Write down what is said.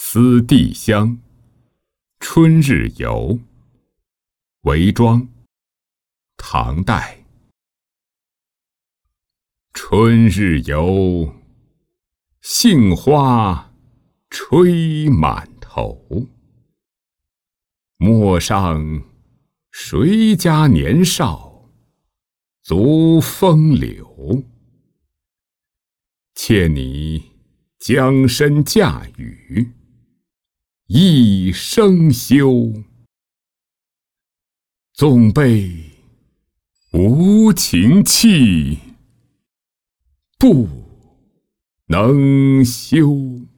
思帝乡，春日游。韦庄，唐代。春日游，杏花吹满头。陌上谁家年少，足风流。妾拟将身嫁与，一生休。纵被无情弃，不能休。